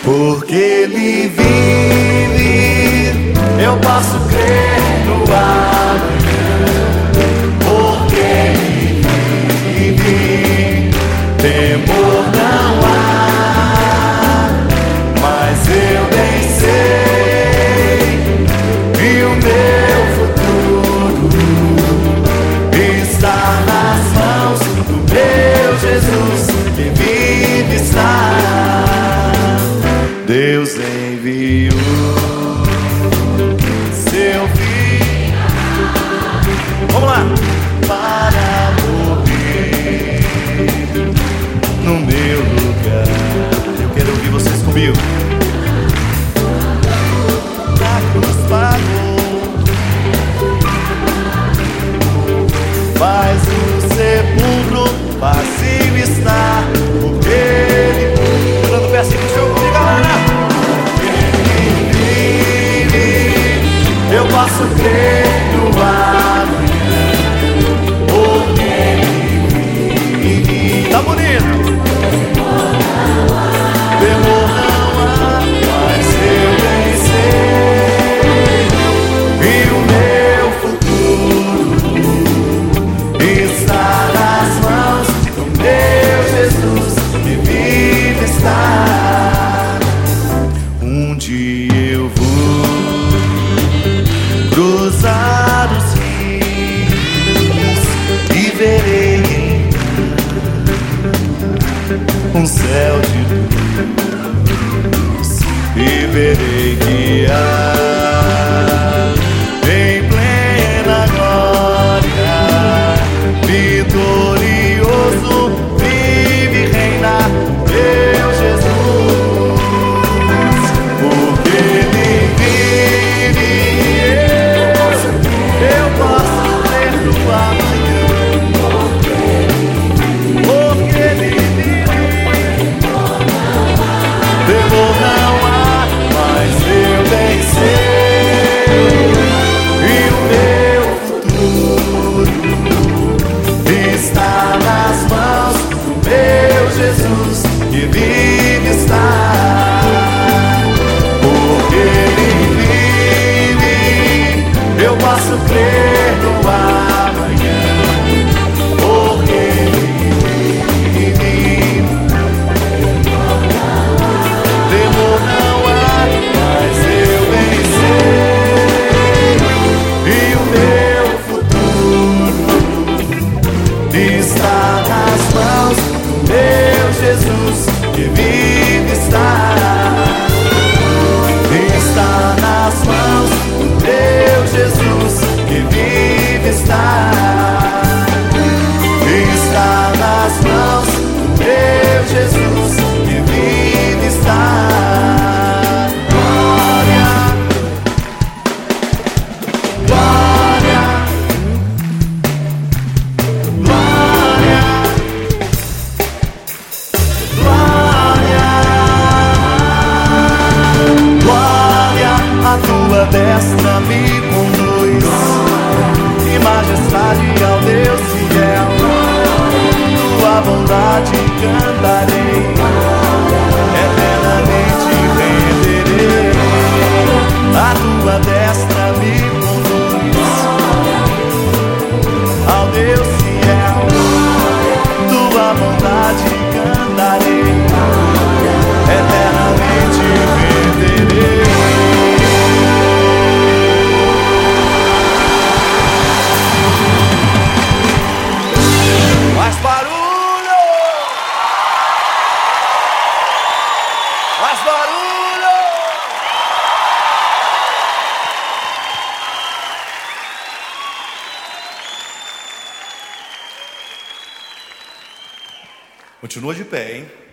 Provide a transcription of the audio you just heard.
Porque Ele vive, eu posso crer no amanhã. Porque Ele vive, temor não há. Mas eu bem sei que o meu futuro está nas mãos do meu Jesus, que vive está. Deus enviou seu filho, vamos lá, para morrer no meu lugar. Eu quero ouvir vocês comigo. Na cruz pagou, mas o sepulcro vazio está, porque Ele cantando o pecinho do show comigo, galera. Eu posso crer no amanhã, porque Ele vive. Tá bonito. Temor não há, mas eu bem sei que o meu futuro está nas mãos do meu Jesus, que vive está. Um dia eu vou cruzar os rios e verei um céu de luz, e verei que há em plena glória, vitorioso, vive e reina meu Jesus. Porque Ele vive, eu posso crer no amanhã. Porque Ele vive, temor não há, mas eu bem sei, e o meu futuro está nas mãos do meu Jesus, que vive está. Porque Ele vive, eu posso crer no amanhã. Porque Ele vive, temor não há, mas eu bem sei, e o meu futuro está nas mãos do meu Jesus, que vive está. Está nas mãos do meu Jesus, que vive está. Está nas mãos do meu Jesus, que vive está. Glória, glória, glória, glória, glória. A tua destra me conduz, e majestade ao Deus fiel. Tua bondade cantarei, eternamente renderei. A tua destra me conduz ao Deus fiel. Tua bondade cantarei, eternamente renderei. Mais barulho! Mais barulho! Continua de pé, hein?